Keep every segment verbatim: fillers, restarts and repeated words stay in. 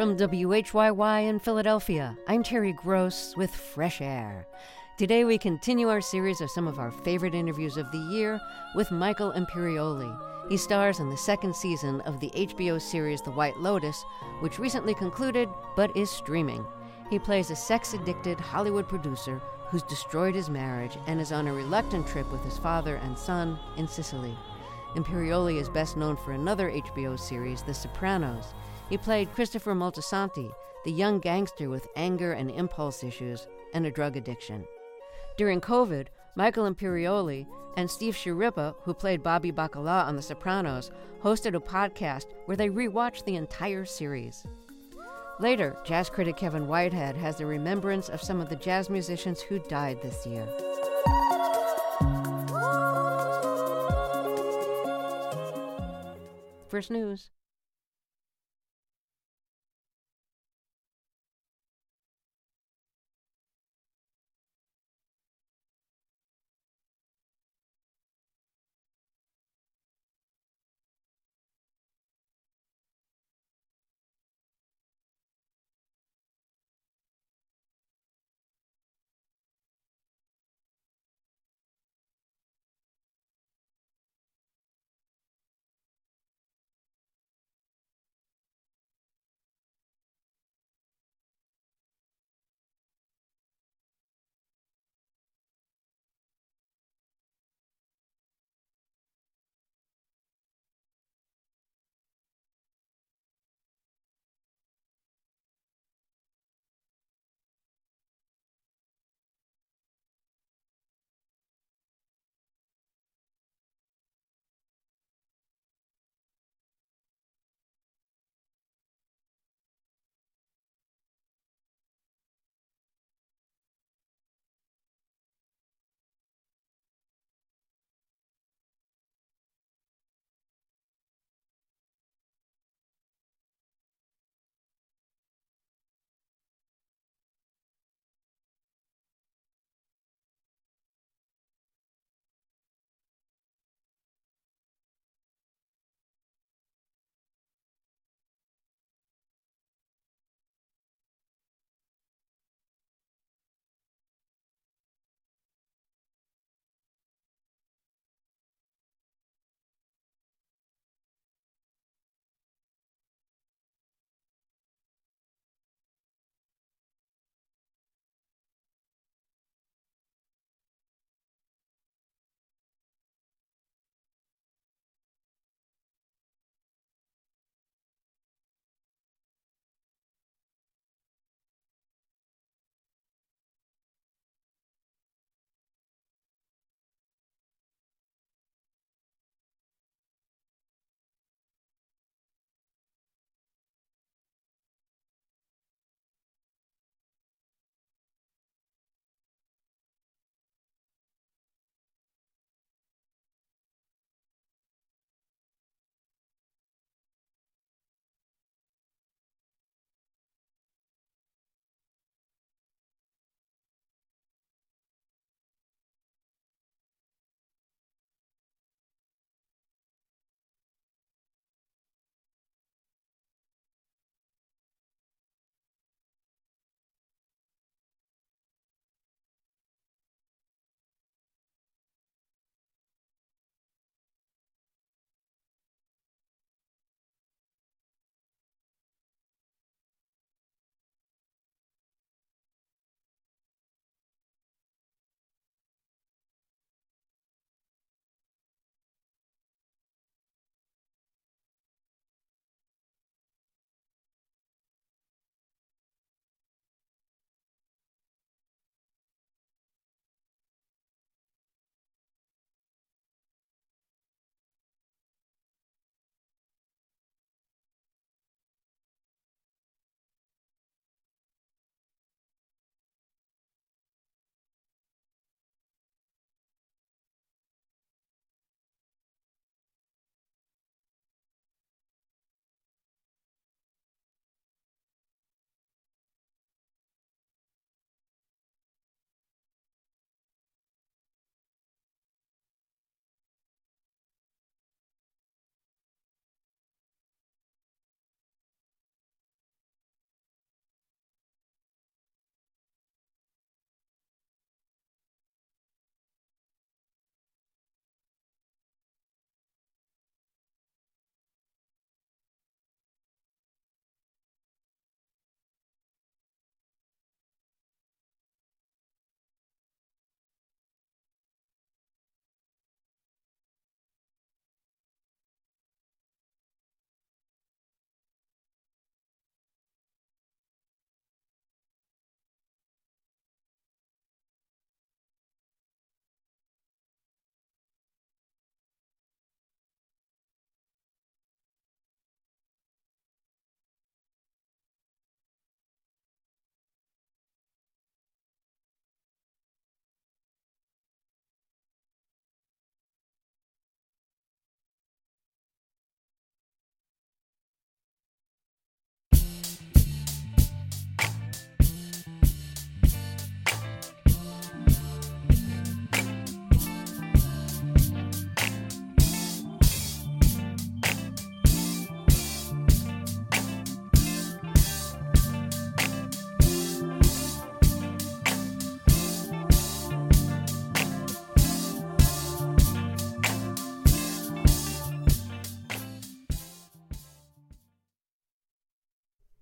From W H Y Y in Philadelphia, I'm Terry Gross with Fresh Air. Today we continue our series of some of our favorite interviews of the year with Michael Imperioli. He stars in the second season of the H B O series The White Lotus, which recently concluded but is streaming. He plays a sex-addicted Hollywood producer who's destroyed his marriage and is on a reluctant trip with his father and son in Sicily. Imperioli is best known for another H B O series, The Sopranos. He played Christopher Moltisanti, the young gangster with anger and impulse issues and a drug addiction. During COVID, Michael Imperioli and Steve Schirripa, who played Bobby Bacala on The Sopranos, hosted a podcast where they rewatched the entire series. Later, jazz critic Kevin Whitehead has a remembrance of some of the jazz musicians who died this year. First news.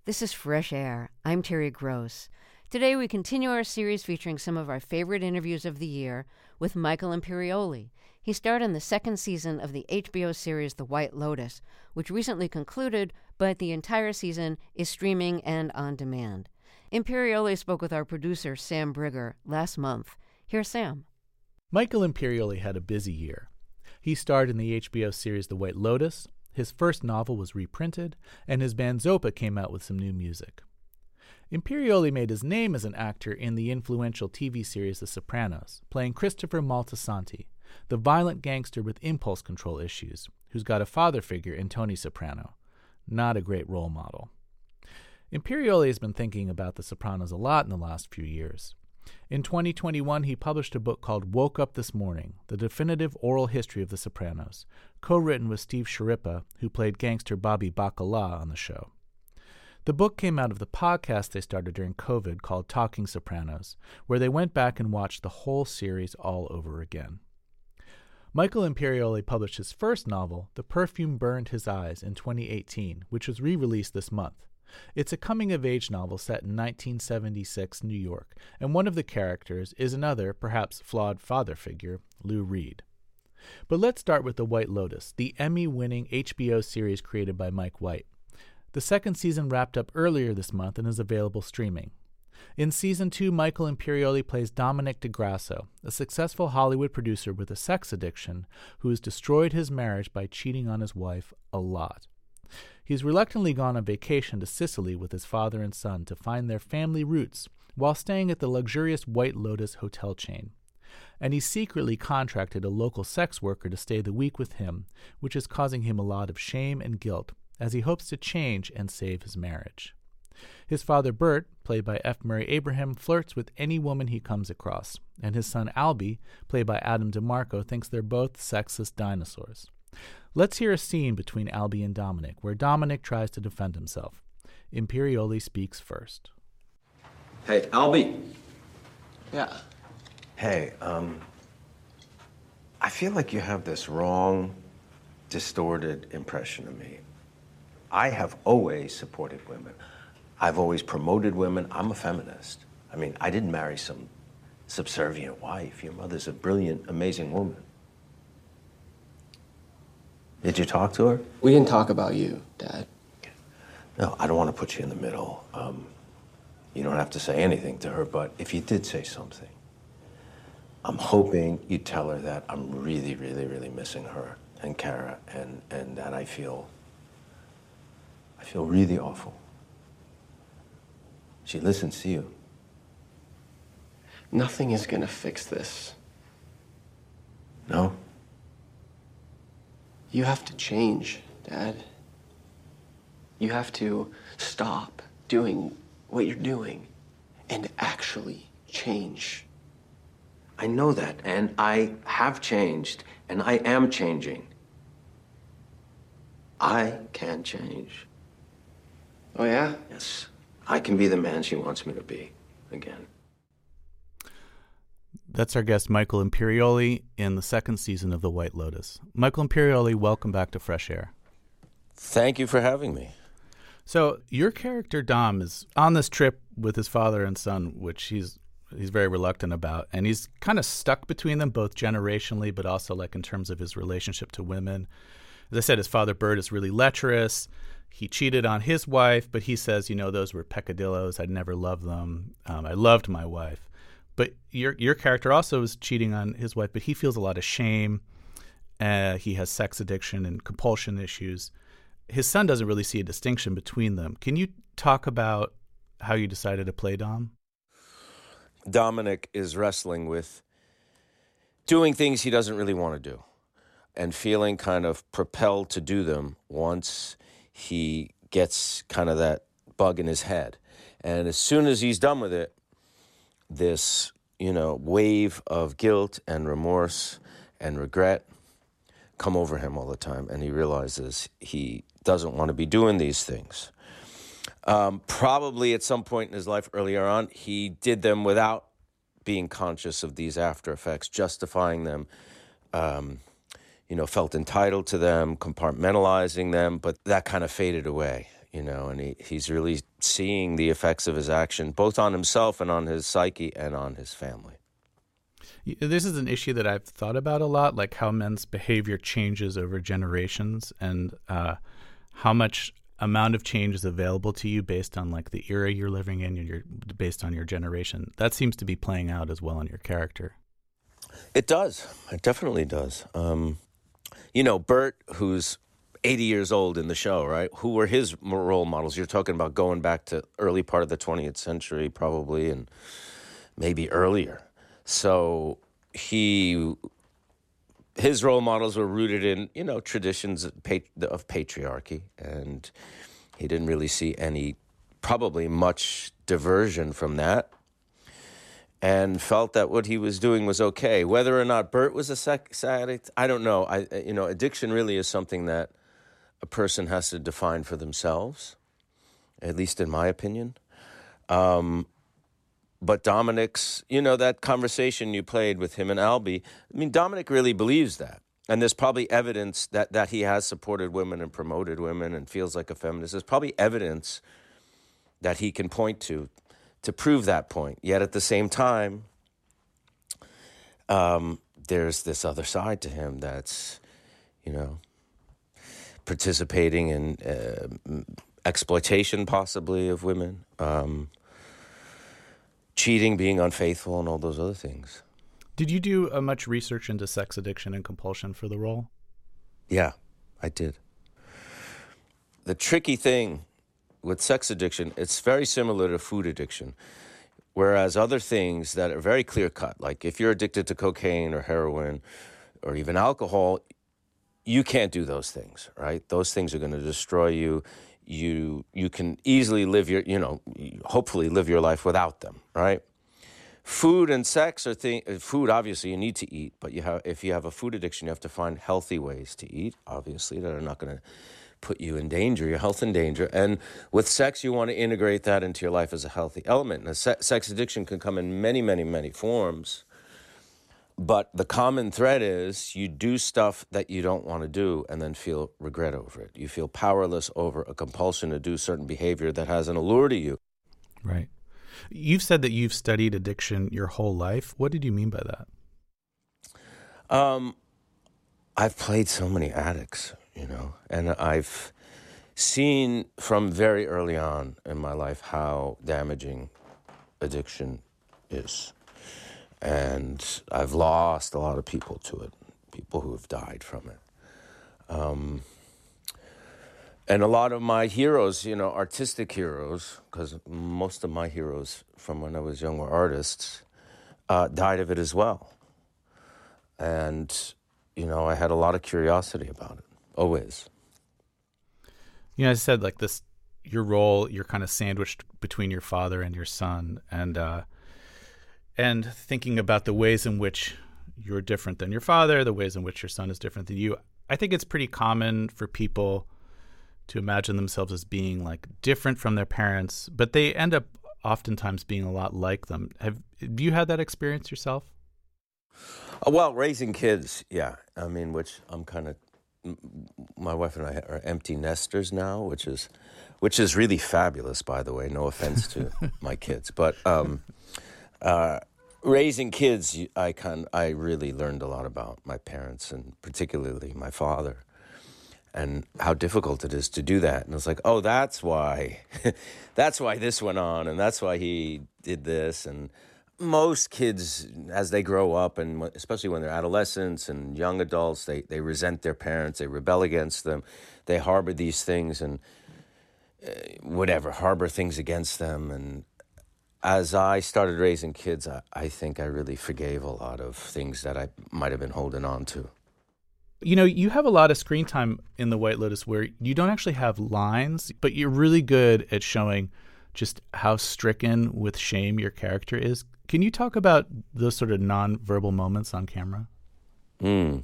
This is Fresh Air. I'm Terry Gross. Today we continue our series featuring some of our favorite interviews of the year with Michael Imperioli. He starred in the second season of the H B O series The White Lotus, which recently concluded, but the entire season is streaming and on demand. Imperioli spoke with our producer, Sam Brigger, last month. Here's Sam. Michael Imperioli had a busy year. He starred in the H B O series The White Lotus, his first novel was reprinted, and his band Zopa came out with some new music. Imperioli made his name as an actor in the influential T V series The Sopranos, playing Christopher Moltisanti, the violent gangster with impulse control issues, who's got a father figure in Tony Soprano. Not a great role model. Imperioli has been thinking about The Sopranos a lot in the last few years. In twenty twenty-one, he published a book called Woke Up This Morning, The Definitive Oral History of The Sopranos, co-written with Steve Schirripa, who played gangster Bobby Bacala on the show. The book came out of the podcast they started during COVID called Talking Sopranos, where they went back and watched the whole series all over again. Michael Imperioli published his first novel, The Perfume Burned His Eyes, in twenty eighteen, which was re-released this month. It's a coming-of-age novel set in nineteen seventy-six New York, and one of the characters is another, perhaps flawed father figure, Lou Reed. But let's start with The White Lotus, the Emmy-winning H B O series created by Mike White. The second season wrapped up earlier this month and is available streaming. In season two, Michael Imperioli plays Dominic DeGrasso, a successful Hollywood producer with a sex addiction who has destroyed his marriage by cheating on his wife a lot. He's reluctantly gone on vacation to Sicily with his father and son to find their family roots while staying at the luxurious White Lotus hotel chain. And he secretly contracted a local sex worker to stay the week with him, which is causing him a lot of shame and guilt as he hopes to change and save his marriage. His father Bert, played by F. Murray Abraham, flirts with any woman he comes across, and his son Albie, played by Adam DeMarco, thinks they're both sexless dinosaurs. Let's hear a scene between Albie and Dominic, where Dominic tries to defend himself. Imperioli speaks first. Hey, Albie. Yeah. Hey, um, I feel like you have this wrong, distorted impression of me. I have always supported women. I've always promoted women. I'm a feminist. I mean, I didn't marry some subservient wife. Your mother's a brilliant, amazing woman. Did you talk to her? We didn't talk about you, Dad. No, I don't want to put you in the middle. Um, you don't have to say anything to her, but if you did say something, I'm hoping you'd tell her that I'm really, really, really missing her and Kara, and, and that I feel, I feel really awful. She listens to you. Nothing is gonna fix this. No? You have to change, Dad. You have to stop doing what you're doing and actually change. I know that, and I have changed, and I am changing. I can change. Oh, yeah? Yes, I can be the man she wants me to be again. That's our guest, Michael Imperioli, in the second season of The White Lotus. Michael Imperioli, welcome back to Fresh Air. Thank you for having me. So your character, Dom, is on this trip with his father and son, which he's he's very reluctant about, and he's kind of stuck between them, both generationally, but also like in terms of his relationship to women. As I said, his father, Bert, is really lecherous. He cheated on his wife, but he says, you know, those were peccadillos. I'd never loved them. Um, I loved my wife. But your your character also is cheating on his wife, but he feels a lot of shame. Uh, he has sex addiction and compulsion issues. His son doesn't really see a distinction between them. Can you talk about how you decided to play Dom? Dominic is wrestling with doing things he doesn't really want to do and feeling kind of propelled to do them once he gets kind of that bug in his head. And as soon as he's done with it, this, you know, wave of guilt and remorse and regret come over him all the time, and he realizes he doesn't want to be doing these things. Um, probably at some point in his life earlier on, he did them without being conscious of these after effects, justifying them, um, you know, felt entitled to them, compartmentalizing them, but that kind of faded away. you know, and he, he's really seeing the effects of his action, both on himself and on his psyche and on his family. This is an issue that I've thought about a lot, like how men's behavior changes over generations, and uh, how much amount of change is available to you based on like the era you're living in, and your based on your generation. That seems to be playing out as well in your character. It does. It definitely does. Um, you know, Bert, who's eighty years old in the show, right? Who were his role models? You're talking about going back to early part of the twentieth century, probably, and maybe earlier. So he, his role models were rooted in, you know, traditions of patriarchy, and he didn't really see any, probably much diversion from that, and felt that what he was doing was okay. Whether or not Bert was a sex addict, I don't know. I, you know, addiction really is something that a person has to define for themselves, at least in my opinion. Um, But Dominic's, you know, that conversation you played with him and Albie, I mean, Dominic really believes that. And there's probably evidence that, that he has supported women and promoted women and feels like a feminist. There's probably evidence that he can point to to prove that point. Yet at the same time, um, there's this other side to him that's, you know, participating in uh, exploitation possibly of women, um cheating, being unfaithful, and all those other things. Did you do uh, much research into sex addiction and compulsion for the role? Yeah, I did. The tricky thing with sex addiction, it's very similar to food addiction, whereas other things that are very clear-cut, like if you're addicted to cocaine or heroin or even alcohol, you can't do those things, right? Those things are going to destroy you. You you can easily live your, you know, hopefully live your life without them, right? Food and sex are thing. Food, obviously, you need to eat, but you have if you have a food addiction, you have to find healthy ways to eat, obviously, that are not going to put you in danger, your health in danger. And with sex, you want to integrate that into your life as a healthy element. And se- sex addiction can come in many, many, many forms. But the common thread is you do stuff that you don't want to do and then feel regret over it. You feel powerless over a compulsion to do certain behavior that has an allure to you. Right. You've said that you've studied addiction your whole life. What did you mean by that? Um, I've played so many addicts, you know, and I've seen from very early on in my life how damaging addiction is. And I've lost a lot of people to it, people who have died from it. Um, and a lot of my heroes, you know, artistic heroes, because most of my heroes from when I was young were artists, uh, died of it as well. And, you know, I had a lot of curiosity about it, always. You know, I said like this, your role, you're kind of sandwiched between your father and your son. And, uh, And thinking about the ways in which you're different than your father, the ways in which your son is different than you, I think it's pretty common for people to imagine themselves as being like different from their parents, but they end up oftentimes being a lot like them. Have do you had that experience yourself? Uh, well, raising kids, yeah. I mean, which I'm kind of, my wife and I are empty nesters now, which is, which is really fabulous, by the way. No offense to my kids, but. Um, Uh, raising kids, I can I really learned a lot about my parents and particularly my father and how difficult it is to do that. And I was like, oh, that's why, that's why this went on, and that's why he did this. And most kids, as they grow up, and especially when they're adolescents and young adults, they, they resent their parents, they rebel against them, they harbor these things and uh, whatever, harbor things against them. And as I started raising kids, I, I think I really forgave a lot of things that I might have been holding on to. You know, you have a lot of screen time in The White Lotus where you don't actually have lines, but you're really good at showing just how stricken with shame your character is. Can you talk about those sort of non-verbal moments on camera? Mm.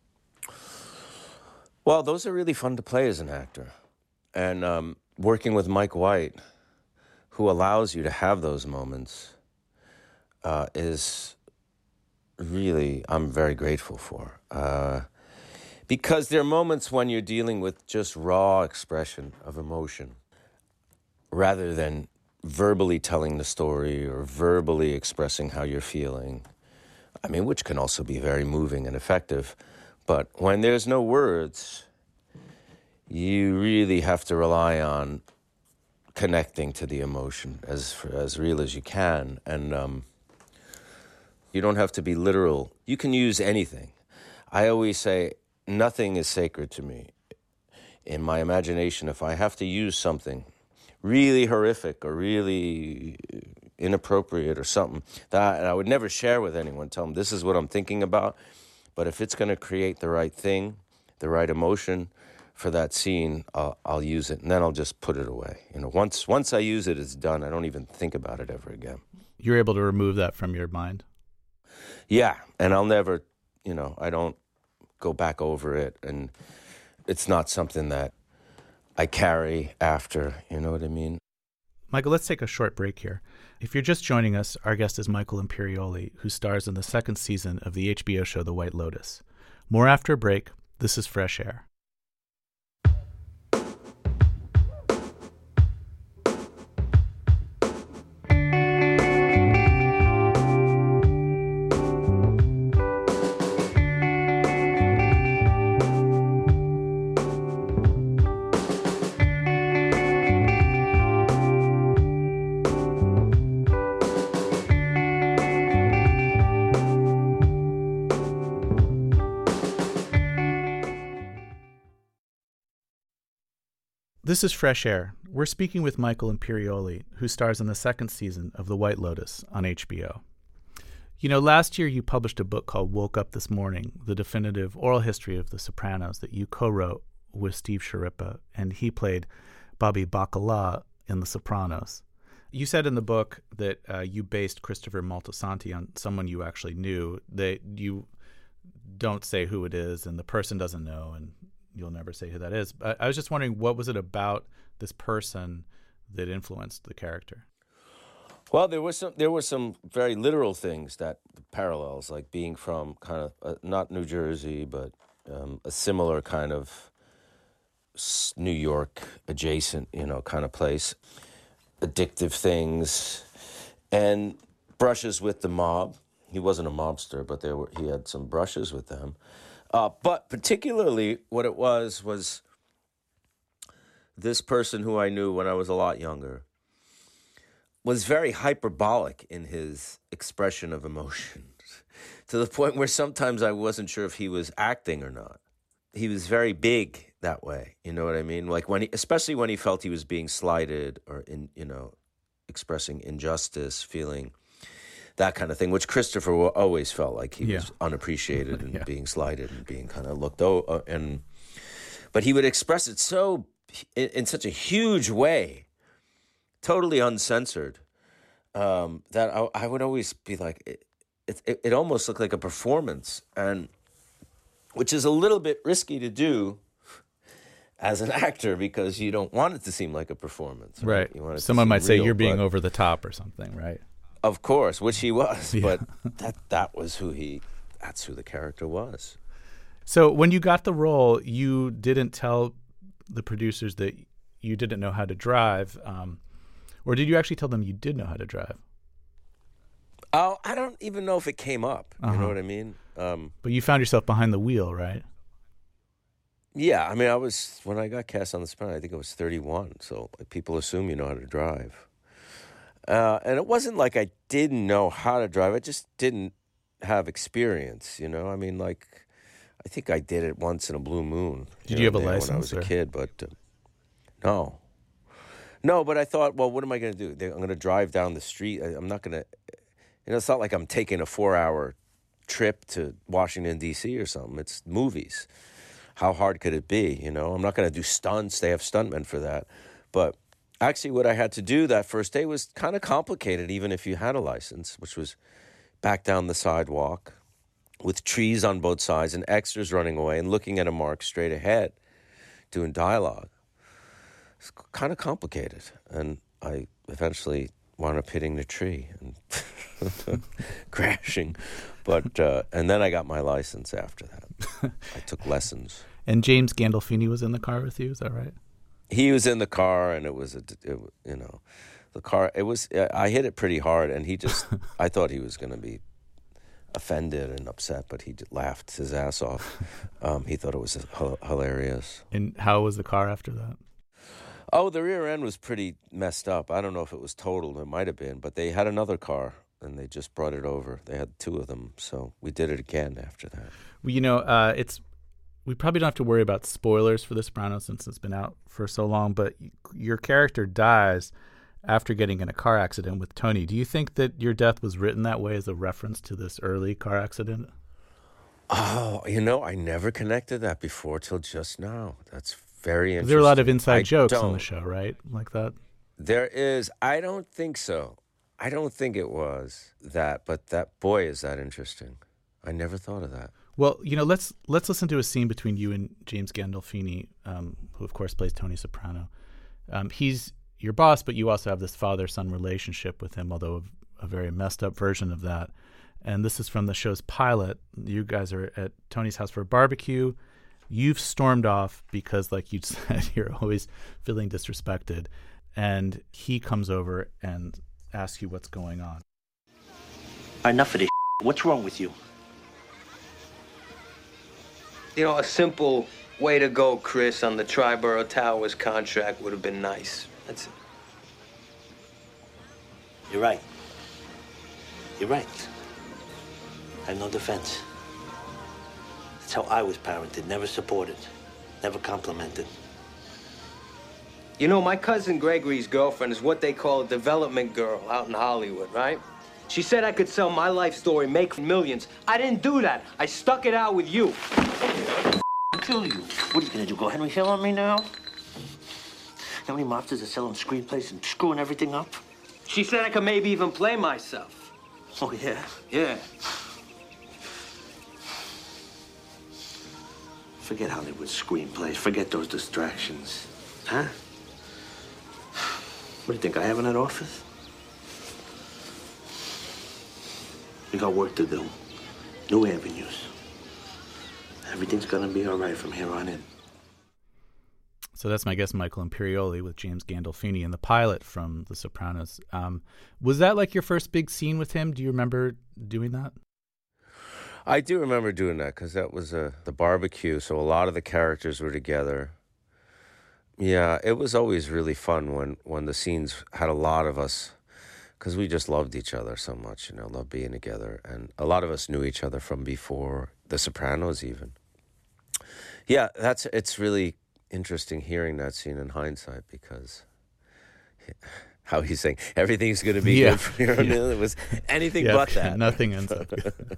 Well, those are really fun to play as an actor. And um, working with Mike White, who allows you to have those moments, uh, is really, I'm very grateful for. Uh, because there are moments when you're dealing with just raw expression of emotion. rather than verbally telling the story or verbally expressing how you're feeling. I mean, which can also be very moving and effective. But when there's no words, you really have to rely on connecting to the emotion as as real as you can. And um, you don't have to be literal. You can use anything. I always say, nothing is sacred to me. In my imagination, if I have to use something really horrific or really inappropriate or something, that and I would never share with anyone, tell them this is what I'm thinking about. But if it's going to create the right thing, the right emotion for that scene, I'll, I'll use it, and then I'll just put it away. You know, once once I use it, it's done. I don't even think about it ever again. You're able to remove that from your mind? Yeah, and I'll never, you know, I don't go back over it, and it's not something that I carry after, you know what I mean? Michael, let's take a short break here. If you're just joining us, our guest is Michael Imperioli, who stars in the second season of the H B O show The White Lotus. More after a break. This is Fresh Air. This is Fresh Air. We're speaking with Michael Imperioli, who stars in the second season of The White Lotus on H B O. You know, last year you published a book called Woke Up This Morning, the definitive oral history of The Sopranos that you co-wrote with Steve Schirripa, and he played Bobby Bacala in The Sopranos. You said in the book that uh, you based Christopher Moltisanti on someone you actually knew, that you don't say who it is and the person doesn't know, and you'll never say who that is. But I was just wondering, what was it about this person that influenced the character? Well, there was some there were some very literal things, that parallels, like being from kind of uh, not New Jersey, but um, a similar kind of New York adjacent, you know, kind of place. Addictive things and brushes with the mob. He wasn't a mobster, but there were he had some brushes with them. Uh, but particularly what it was, was this person who I knew when I was a lot younger was very hyperbolic in his expression of emotions, to the point where sometimes I wasn't sure if he was acting or not. He was very big that way, you know what I mean? Like when he, especially when he felt he was being slighted or, in, you know, expressing injustice, feeling that kind of thing, which Christopher always felt like he yeah. was unappreciated and yeah. being slighted and being kind of looked over. And but he would express it so in, in such a huge way, totally uncensored, um, that I, I would always be like, it, it, it almost looked like a performance, and which is a little bit risky to do as an actor, because you don't want it to seem like a performance. Right. right. You want it Someone might say real, you're being over the top or something, right? Of course, which he was, yeah. but that that was who he, that's who the character was. So when you got the role, you didn't tell the producers that you didn't know how to drive, um, or did you actually tell them you did know how to drive? Oh, I don't even know if it came up. You uh-huh. know what I mean? Um, but you found yourself behind the wheel, right? Yeah, I mean, I was, when I got cast on The Sopranos, I think I was thirty-one, so like, people assume you know how to drive. Uh, and it wasn't like I didn't know how to drive. I just didn't have experience, you know? I mean, like, I think I did it once in a blue moon. Did you, you have a license? When I was or? a kid, but uh, no. No, but I thought, well, what am I going to do? I'm going to drive down the street. I, I'm not going to, you know, it's not like I'm taking a four-hour trip to Washington, D C or something. It's movies. How hard could it be, you know? I'm not going to do stunts. They have stuntmen for that. But actually, what I had to do that first day was kind of complicated, even if you had a license, which was back down the sidewalk with trees on both sides and extras running away and looking at a mark straight ahead, doing dialogue. It's kind of complicated. And I eventually wound up hitting the tree and crashing. But uh, and then I got my license after that. I took lessons. And James Gandolfini was in the car with you, is that right? he was in the car, and it was a, it, you know, the car. It was I hit it pretty hard, and he just I thought he was going to be offended and upset, but he just laughed his ass off. Um, he thought it was h- hilarious. And how was the car after that? Oh, the rear end was pretty messed up. I don't know if it was totaled. It might have been, but they had another car, and they just brought it over. They had two of them, so we did it again after that. Well, you know, uh, it's we probably don't have to worry about spoilers for The Sopranos since it's been out for so long, but your character dies after getting in a car accident with Tony. Do you think that your death was written that way as a reference to this early car accident? Oh, you know, I never connected that before till just now. That's very interesting. There are a lot of inside I jokes don't. on the show, right? Like that? There is. I don't think so. I don't think it was that, but that, boy, is that interesting. I never thought of that. Well, you know, let's let's listen to a scene between you and James Gandolfini, um, who, of course, plays Tony Soprano. Um, he's your boss, but you also have this father-son relationship with him, although a, a very messed up version of that. And this is from the show's pilot. You guys are at Tony's house for a barbecue. You've stormed off because, like you said, you're always feeling disrespected. And he comes over and asks you what's going on. Enough of this. What's wrong with you? You know, a simple way to go, Chris, on the Triborough Towers contract would have been nice. That's it. You're right. You're right. I have no defense. That's how I was parented. Never supported. Never complimented. You know, my cousin Gregory's girlfriend is what they call a development girl out in Hollywood, right? She said I could sell my life story, make millions. I didn't do that. I stuck it out with you. I'll kill you. What are you gonna do, go Henry Hill on me now? How many mobsters are selling screenplays and screwing everything up? She said I could maybe even play myself. Oh, yeah? Yeah. Forget Hollywood screenplays. Forget those distractions. Huh? What do you think I have in that office? We got work to do. New avenues. Everything's gonna be all right from here on in. So that's my guest, Michael Imperioli, with James Gandolfini in the pilot from The Sopranos. Um, was that like your first big scene with him? Do you remember doing that? I do remember doing that because that was uh, the barbecue, so a lot of the characters were together. Yeah, it was always really fun when, when the scenes had a lot of us, because we just loved each other so much, you know, loved being together. And a lot of us knew each other from before The Sopranos even. Yeah, that's it's really interesting hearing that scene in hindsight because how he's saying everything's going to be yeah. good for you. Yeah. It was anything yeah, but that. Nothing ends up.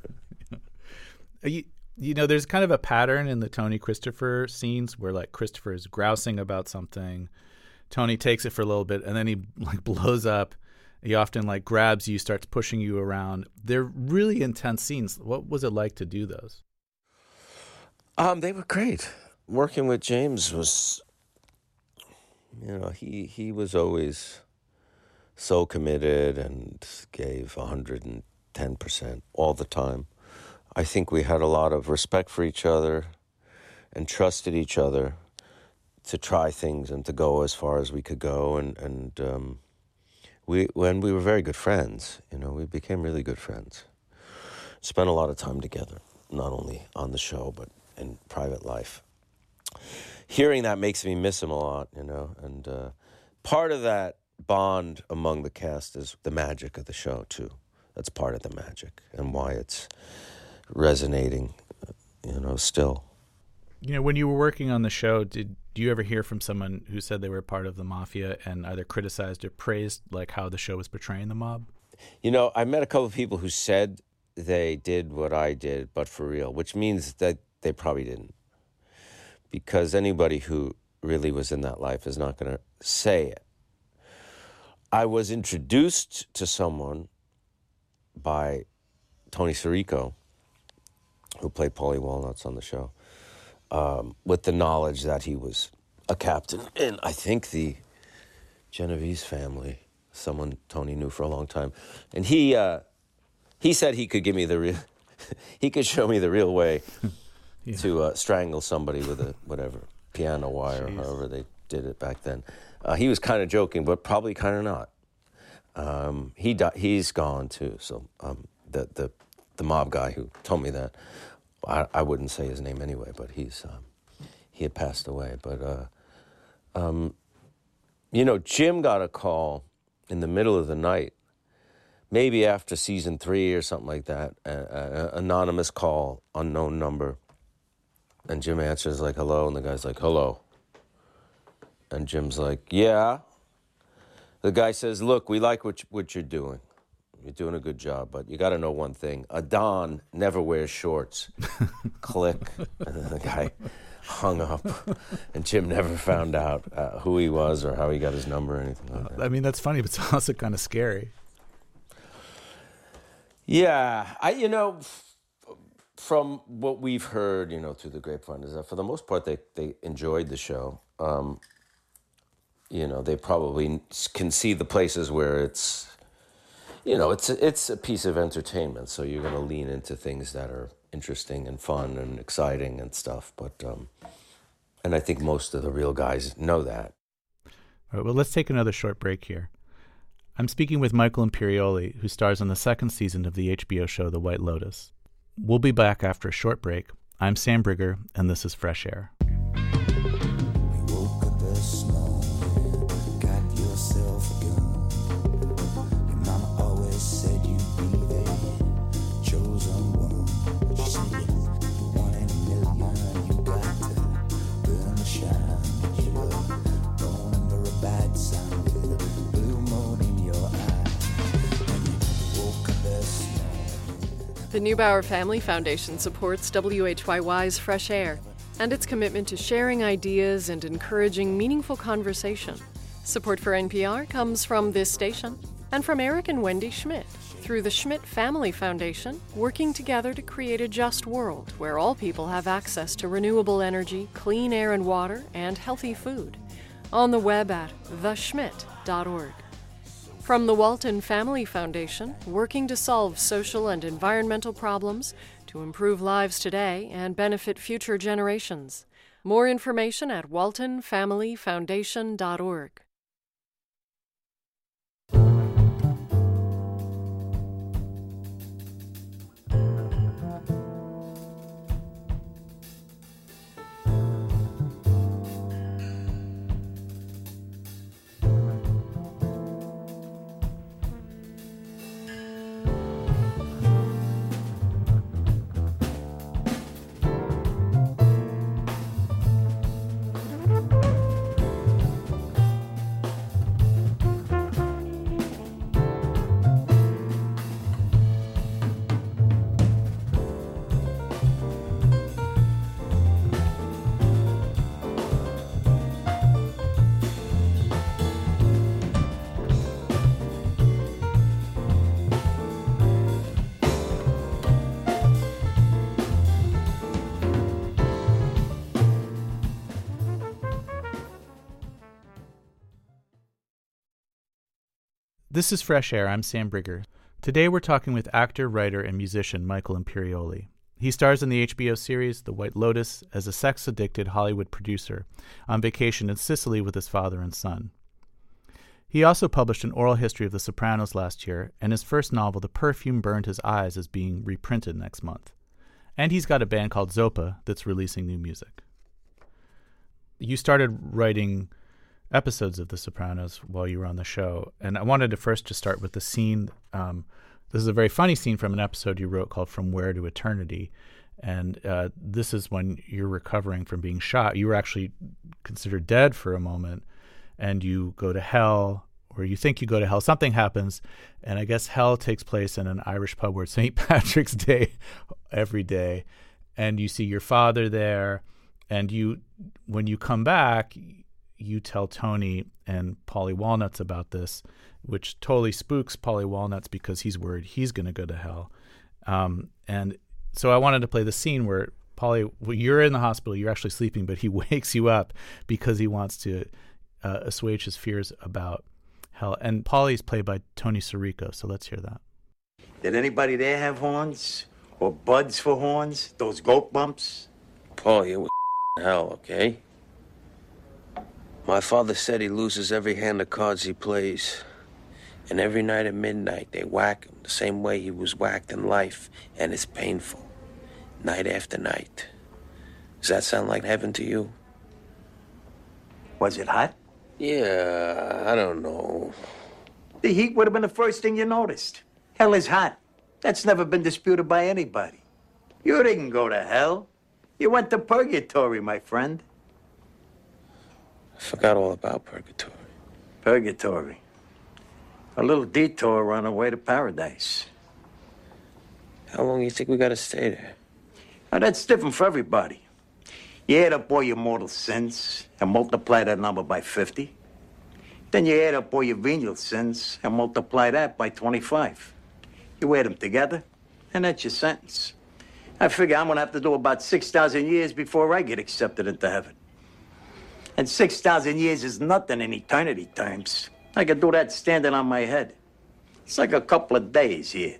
you, you know, there's kind of a pattern in the Tony Christopher scenes where like Christopher is grousing about something. Tony takes it for a little bit and then he like blows up. He often like grabs you, starts pushing you around. They're really intense scenes. What was it like to do those? Um, they were great. Working with James was, you know, he, he was always so committed and gave one hundred ten percent all the time. I think we had a lot of respect for each other and trusted each other to try things and to go as far as we could go. And, and um, we when we were very good friends, you know, we became really good friends. Spent a lot of time together, not only on the show, but in private life. Hearing that makes me miss him a lot, you know, and uh, part of that bond among the cast is the magic of the show, too. That's part of the magic and why it's resonating, you know, still. You know, when you were working on the show, did do you ever hear from someone who said they were part of the mafia and either criticized or praised, like, how the show was portraying the mob? You know, I met a couple of people who said they did what I did, but for real, which means that they probably didn't. Because anybody who really was in that life is not going to say it. I was introduced to someone by Tony Sirico, who played Paulie Walnuts on the show, um, with the knowledge that he was a captain in, I think, the Genovese family, someone Tony knew for a long time. And he uh, he said he could give me the real, he could show me the real way. Yeah. To uh, strangle somebody with a whatever piano wire, Jeez. Or however they did it back then. Uh, he was kind of joking, but probably kind of not. Um, he di- he's gone too. So um, the the the mob guy who told me that, I, I wouldn't say his name anyway, but he's um, he had passed away. But uh, um, you know, Jim got a call in the middle of the night, maybe after season three or something like that. An anonymous call, unknown number, and Jim answers like hello, and the guy's like hello, and Jim's like yeah. The guy says, look, we like what, you, what you're doing. You're doing a good job, but you got to know one thing. A Don never wears shorts. Click. And then the guy hung up. And Jim never found out uh, who he was or how he got his number or anything like that. I mean, that's funny, but it's also kind of scary. Yeah. I, you know, f- from what we've heard, you know, through the grapevine, is that for the most part, they, they enjoyed the show. Um You know, they probably can see the places where it's, you know, it's a, it's a piece of entertainment. So you're going to lean into things that are interesting and fun and exciting and stuff. But, um, and I think most of the real guys know that. All right, well, let's take another short break here. I'm speaking with Michael Imperioli, who stars in the second season of the H B O show The White Lotus. We'll be back after a short break. I'm Sam Brigger, and this is Fresh Air. The Neubauer Family Foundation supports W H Y Y's Fresh Air and its commitment to sharing ideas and encouraging meaningful conversation. Support for N P R comes from this station and from Eric and Wendy Schmidt through the Schmidt Family Foundation, working together to create a just world where all people have access to renewable energy, clean air and water, and healthy food. On the web at the schmidt dot org. From the Walton Family Foundation, working to solve social and environmental problems to improve lives today and benefit future generations. More information at walton family foundation dot org. This is Fresh Air. I'm Sam Brigger. Today we're talking with actor, writer, and musician Michael Imperioli. He stars in the H B O series The White Lotus as a sex-addicted Hollywood producer on vacation in Sicily with his father and son. He also published an oral history of The Sopranos last year, and his first novel, The Perfume Burned His Eyes, is being reprinted next month. And he's got a band called Zopa that's releasing new music. You started writing episodes of The Sopranos while you were on the show, and I wanted to first just start with the scene. Um, this is a very funny scene from an episode you wrote called From Where to Eternity, and uh, this is when you're recovering from being shot. You were actually considered dead for a moment, and you go to hell, or you think you go to hell. Something happens, and I guess hell takes place in an Irish pub where it's Saint Patrick's Day every day, and you see your father there, and you, when you come back, you tell Tony and Paulie Walnuts about this, which totally spooks Paulie Walnuts because he's worried he's going to go to hell. Um, and so I wanted to play the scene where Paulie, well, you're in the hospital, you're actually sleeping, but he wakes you up because he wants to uh, assuage his fears about hell. And Paulie's played by Tony Sirico, so let's hear that. Did anybody there have horns? Or buds for horns? Those goat bumps? Paulie, it was hell, okay? My father said he loses every hand of cards he plays. And every night at midnight, they whack him the same way he was whacked in life. And it's painful. Night after night. Does that sound like heaven to you? Was it hot? Yeah, I don't know. The heat would have been the first thing you noticed. Hell is hot. That's never been disputed by anybody. You didn't go to hell. You went to purgatory, my friend. I forgot all about purgatory. Purgatory. A little detour on our way to paradise. How long do you think we gotta stay there? Now, that's different for everybody. You add up all your mortal sins and multiply that number by fifty. Then you add up all your venial sins and multiply that by twenty-five. You add them together, and that's your sentence. I figure I'm gonna have to do about six thousand years before I get accepted into heaven. And six thousand years is nothing in eternity times. I could do that standing on my head. It's like a couple of days here.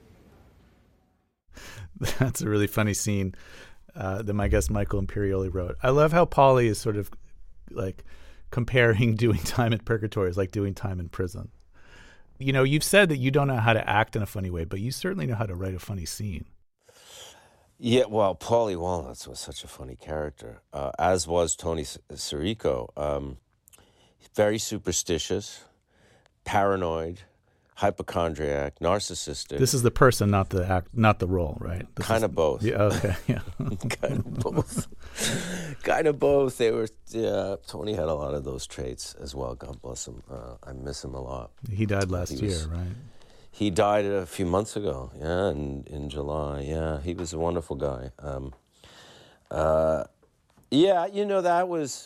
That's a really funny scene uh, that my guest Michael Imperioli wrote. I love how Paulie is sort of like comparing doing time at purgatory is like doing time in prison. You know, you've said that you don't know how to act in a funny way, but you certainly know how to write a funny scene. Yeah, well, Paulie Walnuts was such a funny character, uh, as was Tony Sirico. Um, very superstitious, paranoid, hypochondriac, narcissistic. This is the person, not the act, not the role, right? This kind is, of both. Yeah. Okay. Yeah. kind of both. kind of both. They were. Yeah. Tony had a lot of those traits as well. God bless him. Uh, I miss him a lot. He died last he was, year, right? He died a few months ago. Yeah, in in July. Yeah, he was a wonderful guy. Um, uh, yeah, you know that was.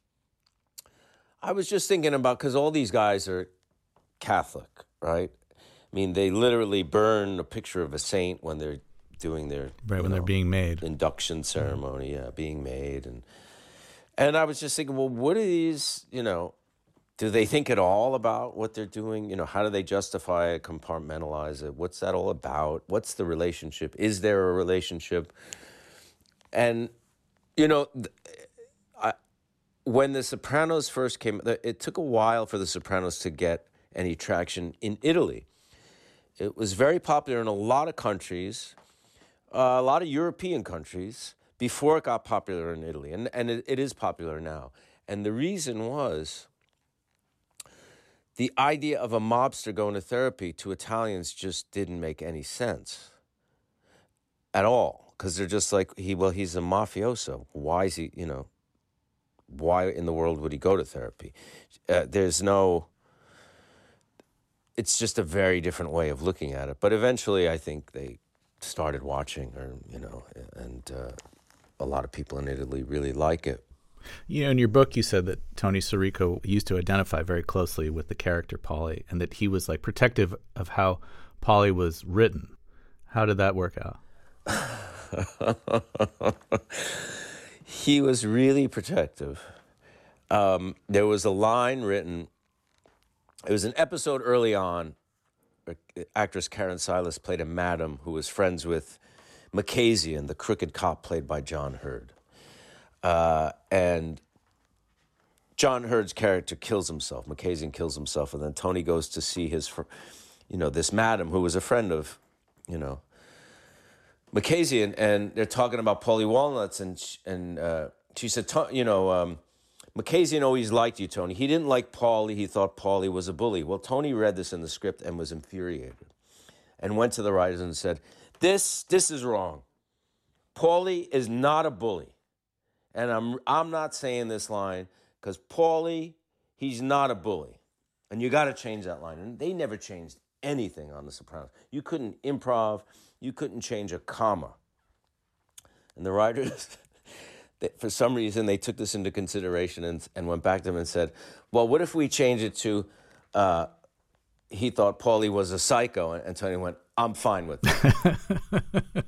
I was just thinking about because all these guys are Catholic. Right? I mean, they literally burn a picture of a saint when they're doing their right when know, they're being made induction ceremony, mm-hmm. yeah, being made, and and I was just thinking, well, what are these? You know, do they think at all about what they're doing? You know, how do they justify it, compartmentalize it? What's that all about? What's the relationship? Is there a relationship? And you know, I, when The Sopranos first came, it took a while for The Sopranos to get any traction in Italy. It was very popular in a lot of countries, uh, a lot of European countries, before it got popular in Italy. And, and it, it is popular now. And the reason was the idea of a mobster going to therapy to Italians just didn't make any sense at all. Because they're just like, he well, he's a mafioso. Why is he, you know, why in the world would he go to therapy? Uh, there's no... It's just a very different way of looking at it. But eventually, I think they started watching, or you know, and uh, a lot of people in Italy really like it. You know, in your book, you said that Tony Sirico used to identify very closely with the character Paulie, and that he was like protective of how Paulie was written. How did that work out? He was really protective. Um, there was a line written. It was an episode early on. Actress Karen Silas played a madam who was friends with Makazian, the crooked cop played by John Hurd. Uh, and John Hurd's character kills himself. Makazian kills himself, and then Tony goes to see his, you know, this madam who was a friend of, you know, Makazian, and they're talking about Paulie Walnuts, and and uh, she said, you know. Um, Makazian always liked you, Tony. He didn't like Paulie. He thought Paulie was a bully. Well, Tony read this in the script and was infuriated and went to the writers and said, this this is wrong. Paulie is not a bully. And I'm I'm not saying this line because Paulie, he's not a bully. And you got to change that line. And they never changed anything on The Sopranos. You couldn't improv. You couldn't change a comma. And the writers... For some reason, they took this into consideration and, and went back to him and said, well, what if we change it to, uh, he thought Paulie was a psycho, and, and Tony went, I'm fine with it.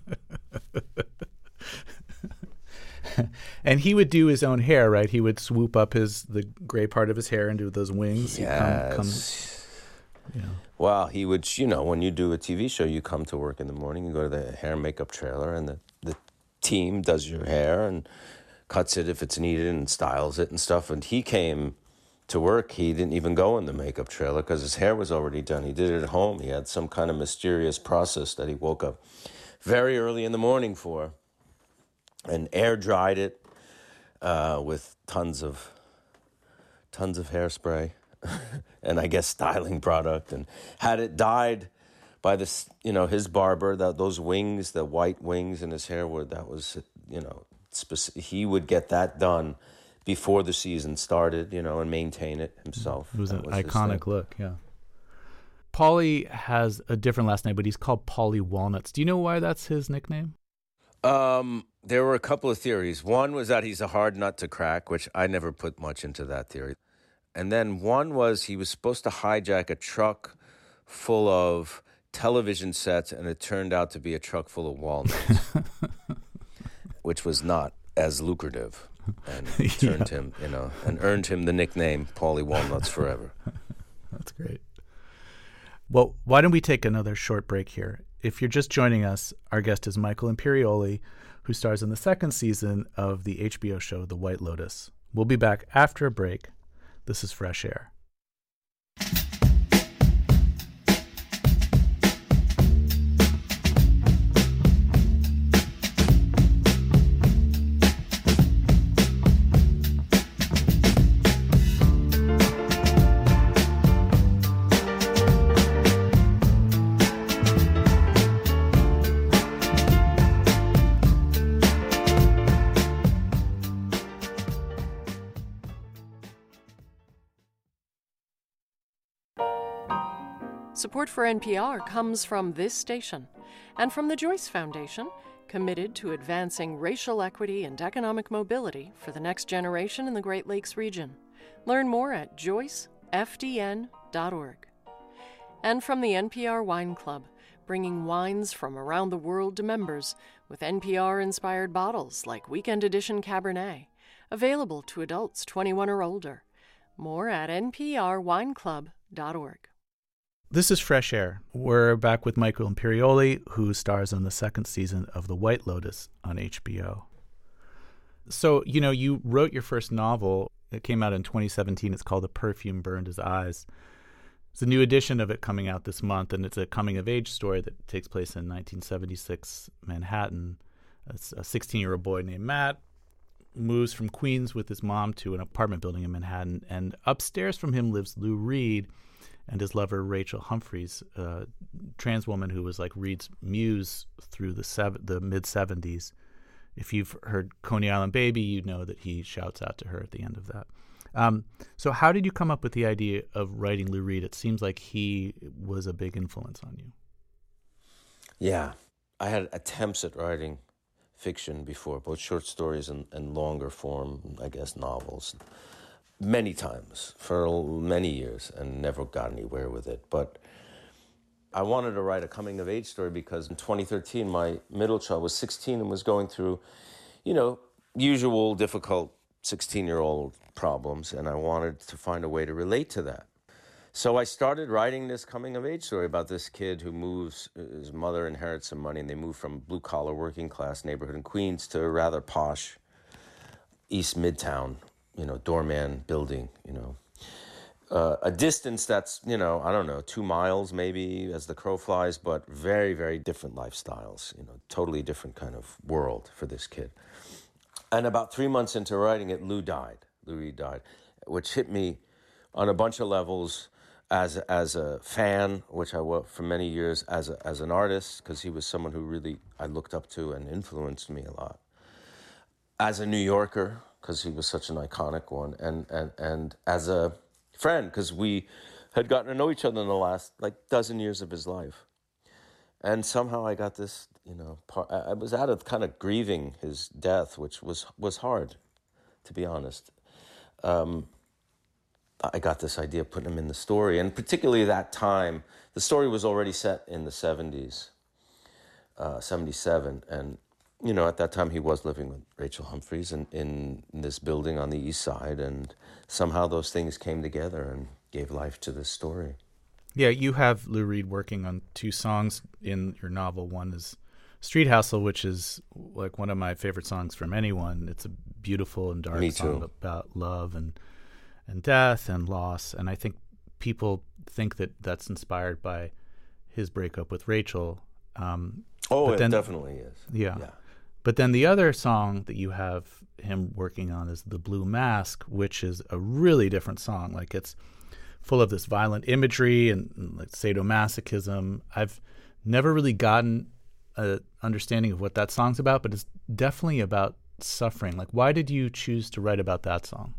And he would do his own hair, right? He would swoop up his the gray part of his hair and do those wings. Yes. Come, come, you know. Well, he would, you know, when you do a T V show, you come to work in the morning, you go to the hair and makeup trailer, and the, the team does your hair and cuts it if it's needed and styles it and stuff. And he came to work, he didn't even go in the makeup trailer because his hair was already done. He did it at home. He had some kind of mysterious process that he woke up very early in the morning for and air dried it uh, with tons of tons of hairspray and I guess styling product, and had it dyed by this, you know, his barber. That those wings, the white wings in his hair, were that was, you know, speci- he would get that done before the season started, you know, and maintain it himself. It was that an was iconic look, yeah. Paulie has a different last name, but he's called Paulie Walnuts. Do you know why that's his nickname? Um, there were a couple of theories. One was that he's a hard nut to crack, which I never put much into that theory. And then one was he was supposed to hijack a truck full of television sets, and it turned out to be a truck full of walnuts, which was not as lucrative, and turned yeah. him, you know, and earned him the nickname Paulie Walnuts forever. That's great. Well, why don't we take another short break here? If you're just joining us, our guest is Michael Imperioli, who stars in the second season of the H B O show The White Lotus. We'll be back after a break. This is Fresh Air. Support for N P R comes from this station and from the Joyce Foundation, committed to advancing racial equity and economic mobility for the next generation in the Great Lakes region. Learn more at joyce f d n dot org. And from the N P R Wine Club, bringing wines from around the world to members with N P R-inspired bottles like Weekend Edition Cabernet, available to adults twenty-one or older. More at n p r wine club dot org. This is Fresh Air. We're back with Michael Imperioli, who stars in the second season of The White Lotus on H B O. So, you know, you wrote your first novel. It came out in twenty seventeen. It's called The Perfume Burned His Eyes. There's a new edition of it coming out this month, and it's a coming-of-age story that takes place in nineteen seventy-six Manhattan. It's a sixteen-year-old boy named Matt moves from Queens with his mom to an apartment building in Manhattan, and upstairs from him lives Lou Reed and his lover Rachel Humphreys, a trans woman who was like Reed's muse through the sev- the mid-seventies. If you've heard Coney Island Baby, you know that he shouts out to her at the end of that. Um, so how did you come up with the idea of writing Lou Reed? It seems like he was a big influence on you. Yeah. I had attempts at writing fiction before, both short stories and, and longer form, I guess, novels. Many times, for many years, and never got anywhere with it. But I wanted to write a coming-of-age story because in twenty thirteen, my middle child was sixteen and was going through, you know, usual difficult sixteen-year-old problems, and I wanted to find a way to relate to that. So I started writing this coming-of-age story about this kid who moves, his mother inherits some money, and they move from blue-collar working-class neighborhood in Queens to a rather posh East Midtown, you know, doorman building, you know, uh, a distance that's, you know, I don't know, two miles maybe as the crow flies, but very, very different lifestyles, you know, totally different kind of world for this kid. And about three months into writing it, Lou died. Lou Reed died, which hit me on a bunch of levels as as a fan, which I was for many years, as a, as an artist, because he was someone who really I looked up to and influenced me a lot. As a New Yorker, because he was such an iconic one, and, and, and as a friend, because we had gotten to know each other in the last, like, dozen years of his life. And somehow I got this, you know, part, I was out of kind of grieving his death, which was, was hard, to be honest. Um, I got this idea of putting him in the story, and particularly that time, the story was already set in the seventies, uh, seventy-seven, and you know, at that time he was living with Rachel Humphreys in, in this building on the east side, and somehow those things came together and gave life to this story. Yeah, you have Lou Reed working on two songs in your novel. One is Street Hustle, which is like one of my favorite songs from anyone. It's a beautiful and dark Me song too. about love, and and death and loss. And I think people think that that's inspired by his breakup with Rachel. Um, oh, it then, definitely is. Yeah. yeah. But then the other song that you have him working on is The Blue Mask, which is a really different song. Like, it's full of this violent imagery and, and like sadomasochism. I've never really gotten an understanding of what that song's about, but it's definitely about suffering. Like, why did you choose to write about that song?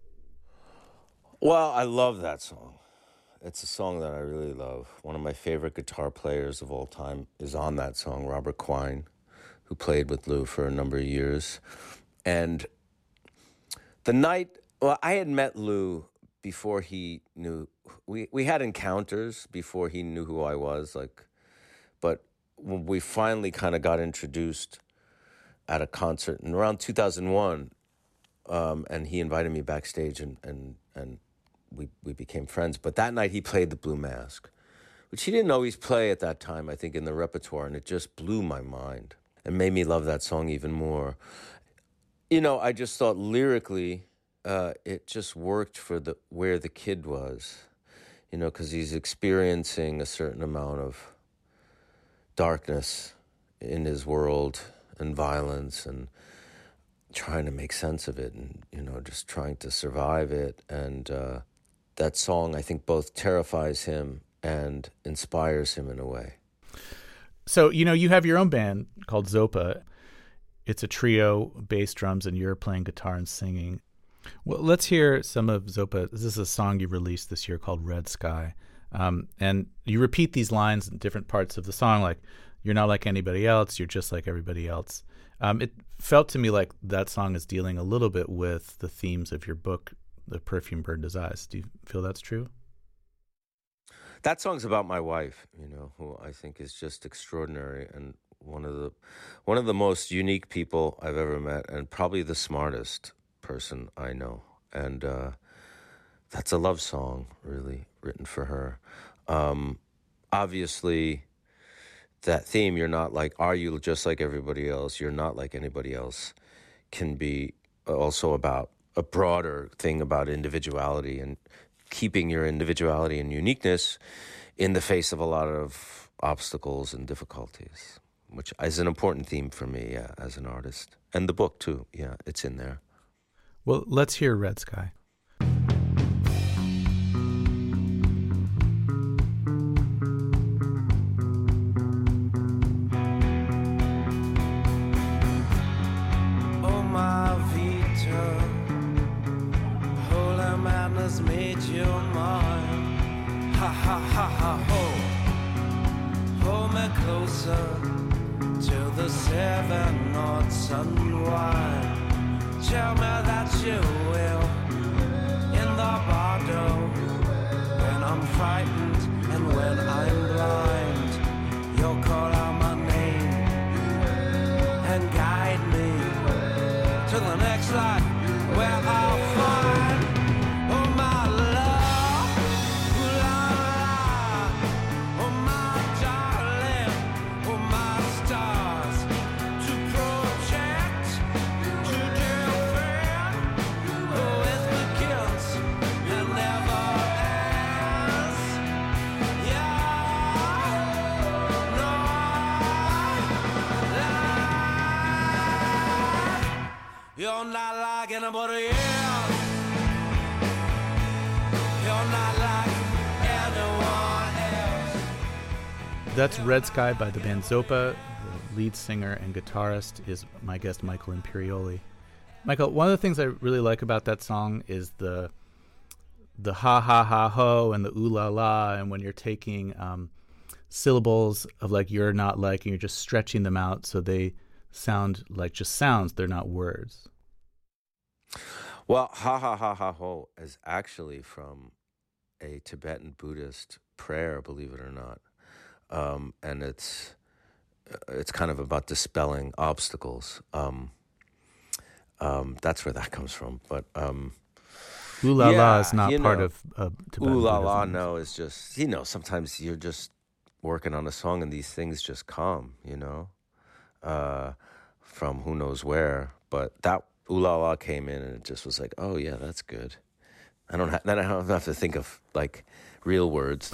Well, I love that song. It's a song that I really love. One of my favorite guitar players of all time is on that song, Robert Quine, who played with Lou for a number of years. And the night, well, I had met Lou before he knew, we, we had encounters before he knew who I was, like, but when we finally kind of got introduced at a concert in around two thousand one, um, and he invited me backstage, and, and, and we, we became friends. But that night he played The Blue Mask, which he didn't always play at that time, I think, in the repertoire, and it just blew my mind and made me love that song even more. You know, I just thought lyrically, uh, it just worked for the where the kid was, you know, because he's experiencing a certain amount of darkness in his world and violence and trying to make sense of it and, you know, just trying to survive it. And uh, that song, I think, both terrifies him and inspires him in a way. So, you know, you have your own band called Zopa. It's a trio, bass, drums, and you're playing guitar and singing. Well, let's hear some of Zopa. This is a song you released this year called Red Sky. Um, and you repeat these lines in different parts of the song, like, you're not like anybody else, you're just like everybody else. Um, it felt to me like that song is dealing a little bit with the themes of your book, The Perfume Burned His Eyes. Do you feel that's true? That song's about my wife, you know, who I think is just extraordinary and one of the one of the most unique people I've ever met, and probably the smartest person I know. And uh, that's a love song, really, written for her. Um, obviously, that theme, you're not like, are you just like everybody else? You're not like anybody else, can be also about a broader thing about individuality and keeping your individuality and uniqueness in the face of a lot of obstacles and difficulties, which is an important theme for me, yeah, as an artist. And the book, too, yeah, it's in there. Well, let's hear Red Sky. Made you mine. Ha ha ha ha ho. Hold me closer to the seven knots unwind. Tell me that you will in the bottle when I'm frightened and when I'm blind. You'll call out my name and guide me to the next life where I'll find. You're not like anybody else. You're not like anyone else. That's Red Sky by the band Zopa. The lead singer and guitarist is my guest, Michael Imperioli. Michael, one of the things I really like about that song is the the ha ha ha ho and the ooh la la, and when you're taking um, syllables of like you're not like, and you're just stretching them out so they sound like just sounds, they're not words. Well, ha ha ha ha ho is actually from a Tibetan Buddhist prayer, believe it or not, um, and it's it's kind of about dispelling obstacles. Um, um, that's where that comes from. But um, ooh la yeah, la is not you part know, of uh, Tibetan ooh la la. Buddhism. No, it's just, you know, sometimes you're just working on a song and these things just come, you know, uh, from who knows where. But that ooh la la came in and it just was like, oh yeah, that's good. I don't. Ha- then I don't have to think of like real words.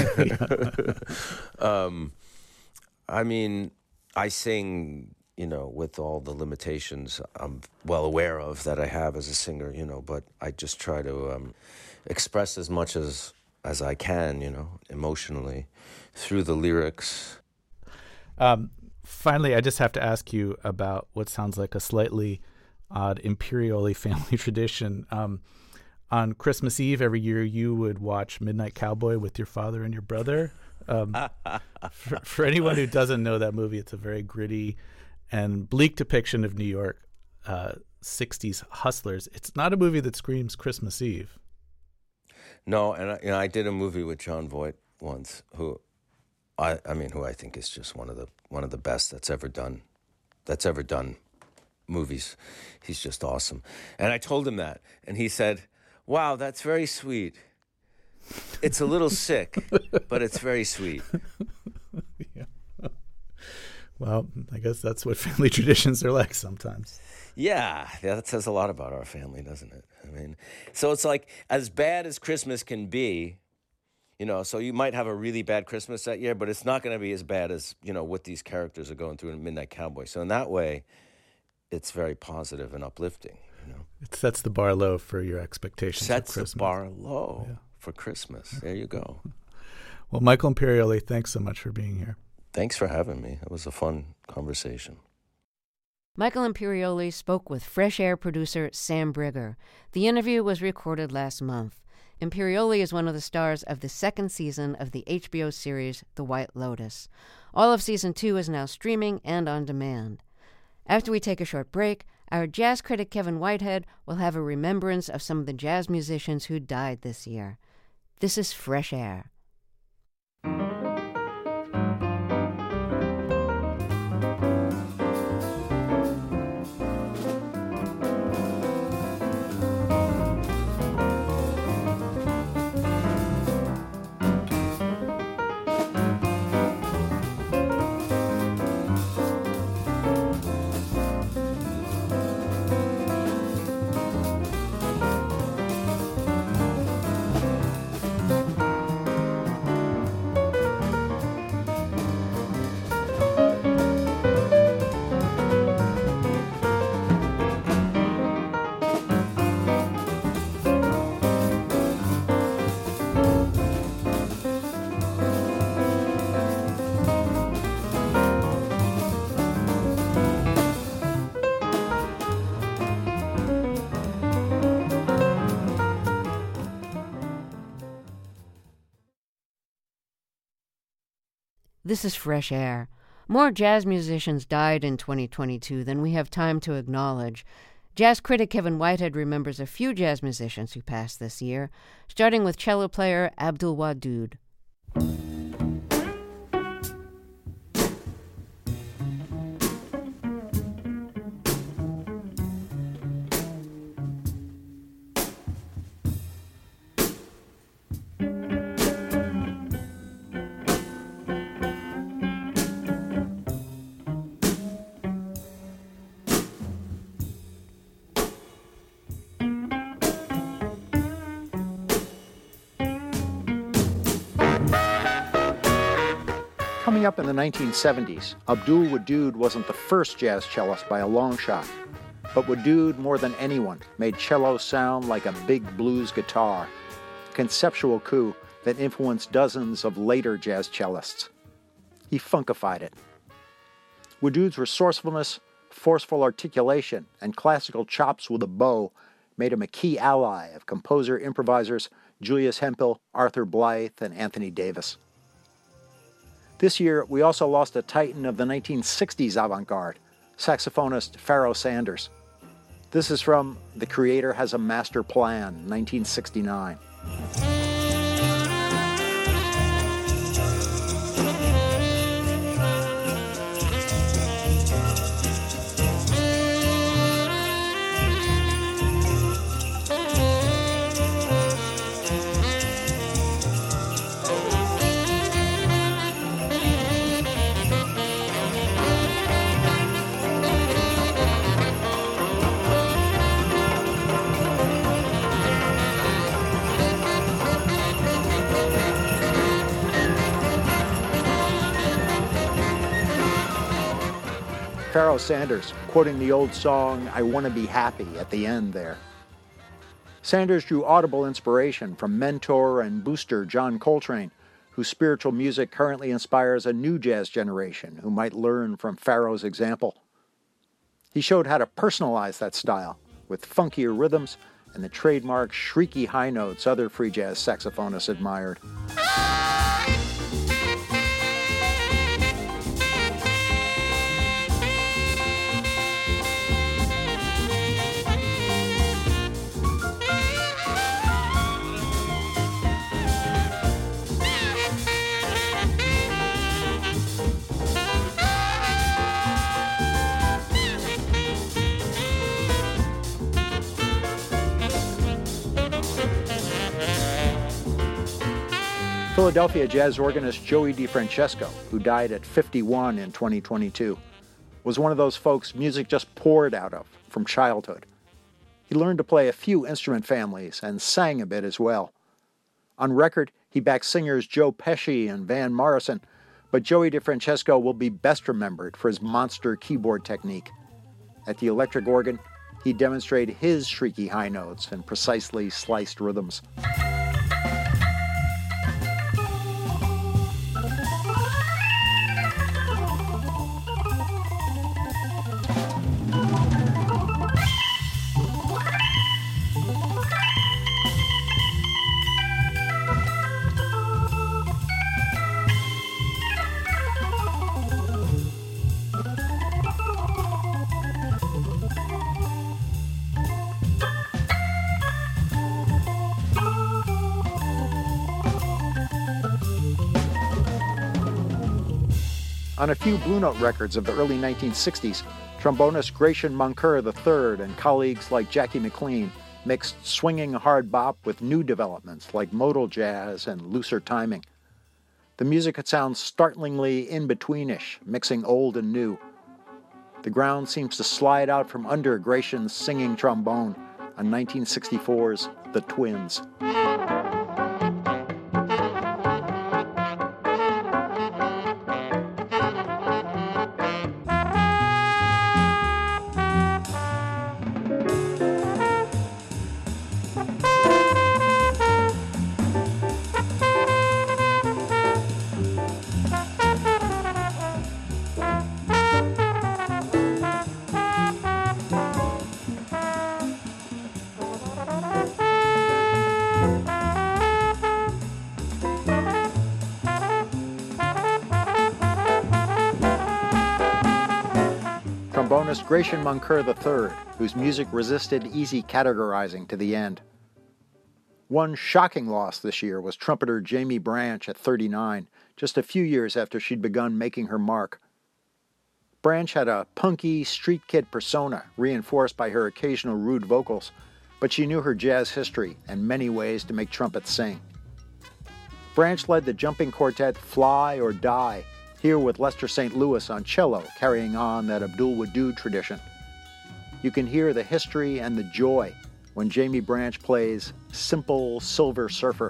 um, I mean, I sing, you know, with all the limitations I'm well aware of that I have as a singer, you know. But I just try to um, express as much as as I can, you know, emotionally through the lyrics. Um, finally, I just have to ask you about what sounds like a slightly odd Imperioli family tradition. Um, on Christmas Eve every year, you would watch Midnight Cowboy with your father and your brother. Um, for, for anyone who doesn't know that movie, it's a very gritty and bleak depiction of New York uh, sixties hustlers. It's not a movie that screams Christmas Eve. No, and I, you know, I did a movie with Jon Voight once, who I, I mean, who I think is just one of the one of the best that's ever done, that's ever done movies. He's just awesome. And I told him that, and he said, "Wow, that's very sweet. It's a little sick, but it's very sweet." Yeah. Well, I guess that's what family traditions are like sometimes. Yeah, yeah, that says a lot about our family, doesn't it? I mean, so it's like as bad as Christmas can be, you know, so you might have a really bad Christmas that year, but it's not going to be as bad as, you know, what these characters are going through in Midnight Cowboy. So in that way, it's very positive and uplifting, you know. It sets the bar low for your expectations Sets of Christmas. the bar low Yeah. for Christmas. There you go. Well, Michael Imperioli, thanks so much for being here. Thanks for having me. It was a fun conversation. Michael Imperioli spoke with Fresh Air producer Sam Brigger. The interview was recorded last month. Imperioli is one of the stars of the second season of the H B O series The White Lotus. All of season two is now streaming and on demand. After we take a short break, our jazz critic Kevin Whitehead will have a remembrance of some of the jazz musicians who died this year. This is Fresh Air. This is Fresh Air. More jazz musicians died in twenty twenty-two than we have time to acknowledge. Jazz critic Kevin Whitehead remembers a few jazz musicians who passed this year, starting with cello player Abdul Wadud. Coming up in the nineteen seventies, Abdul Wadud wasn't the first jazz cellist by a long shot, but Wadud, more than anyone, made cello sound like a big blues guitar, a conceptual coup that influenced dozens of later jazz cellists. He funkified it. Wadud's resourcefulness, forceful articulation, and classical chops with a bow made him a key ally of composer-improvisers Julius Hemphill, Arthur Blythe, and Anthony Davis. This year, we also lost a titan of the nineteen sixties avant-garde, saxophonist Pharoah Sanders. This is from The Creator Has a Master Plan, nineteen sixty-nine. Pharoah Sanders, quoting the old song, "I Want to Be Happy" at the end there. Sanders drew audible inspiration from mentor and booster John Coltrane, whose spiritual music currently inspires a new jazz generation who might learn from Pharoah's example. He showed how to personalize that style with funkier rhythms and the trademark shrieky high notes other free jazz saxophonists admired. Philadelphia jazz organist Joey DeFrancesco, who died at fifty-one in twenty twenty-two, was one of those folks music just poured out of from childhood. He learned to play a few instrument families and sang a bit as well. On record, he backed singers Joe Pesci and Van Morrison, but Joey DeFrancesco will be best remembered for his monster keyboard technique. At the electric organ, he demonstrated his shrieky high notes and precisely sliced rhythms. On a few Blue Note records of the early nineteen sixties, trombonist Gratian Moncur the third and colleagues like Jackie McLean mixed swinging hard bop with new developments like modal jazz and looser timing. The music could sound startlingly in-betweenish, mixing old and new. The ground seems to slide out from under Gratian's singing trombone on nineteen sixty-four's The Twins. Trombonist Gratian Moncur the third, whose music resisted easy categorizing to the end. One shocking loss this year was trumpeter Jamie Branch at thirty-nine, just a few years after she'd begun making her mark. Branch had a punky, street kid persona, reinforced by her occasional rude vocals, but she knew her jazz history and many ways to make trumpets sing. Branch led the jumping quartet Fly or Die, here with Lester Saint Louis on cello, carrying on that Abdul Wadood tradition. You can hear the history and the joy when Jamie Branch plays Simple Silver Surfer.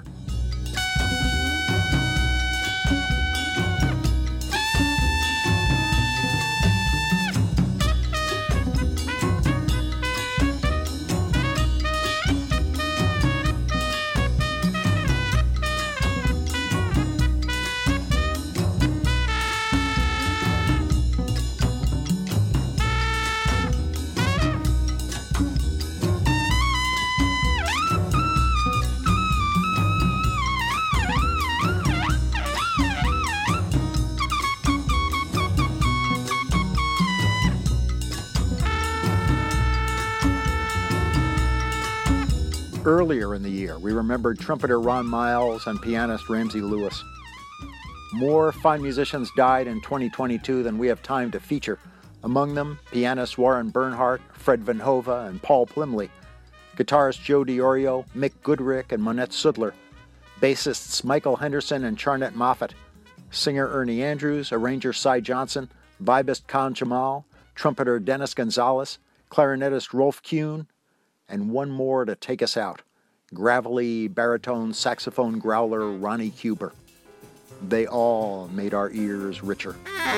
Earlier in the year, we remembered trumpeter Ron Miles and pianist Ramsey Lewis. More fine musicians died in twenty twenty-two than we have time to feature. Among them, pianists Warren Bernhardt, Fred Van Hove, and Paul Plumley, guitarist Joe DiOrio, Mick Goodrick, and Monette Sudler, bassists Michael Henderson and Charnette Moffett, singer Ernie Andrews, arranger Cy Johnson, vibist Khan Jamal, trumpeter Dennis Gonzalez, clarinetist Rolf Kuhn, and one more to take us out, gravelly baritone saxophone growler Ronnie Huber. They all made our ears richer.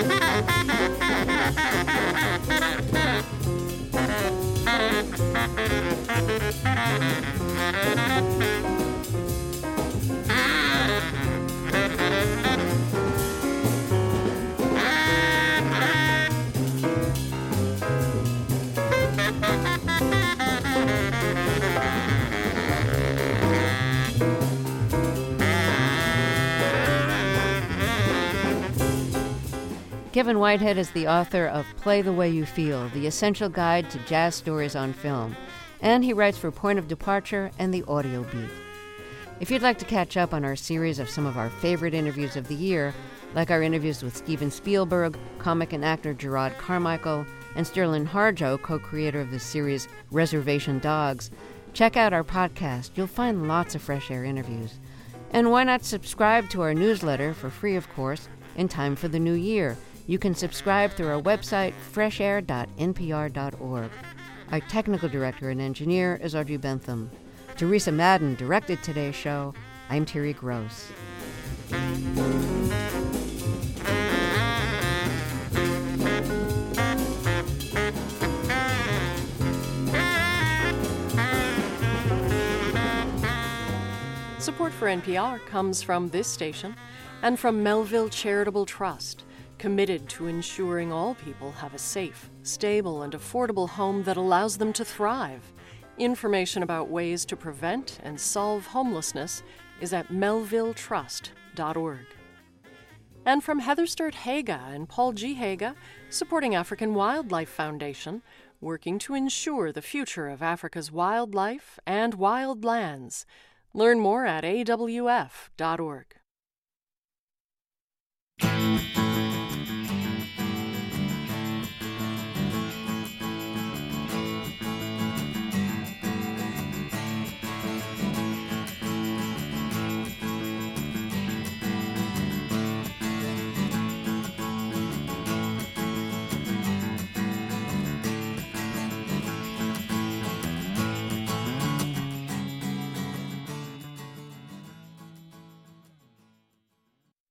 Kevin Whitehead is the author of Play the Way You Feel, the essential guide to jazz stories on film, and he writes for Point of Departure and The Audio Beat. If you'd like to catch up on our series of some of our favorite interviews of the year, like our interviews with Steven Spielberg, comic and actor Gerard Carmichael, and Sterling Harjo, co-creator of the series Reservation Dogs, check out our podcast. You'll find lots of Fresh Air interviews. And why not subscribe to our newsletter, for free of course, in time for the new year? You can subscribe through our website, fresh air dot n p r dot org. Our technical director and engineer is Audrey Bentham. Teresa Madden directed today's show. I'm Terry Gross. Support for N P R comes from this station and from Melville Charitable Trust, committed to ensuring all people have a safe, stable, and affordable home that allows them to thrive. Information about ways to prevent and solve homelessness is at melville trust dot org. And from Heather Sturt Haga and Paul G. Haga, supporting African Wildlife Foundation, working to ensure the future of Africa's wildlife and wild lands. Learn more at a w f dot org.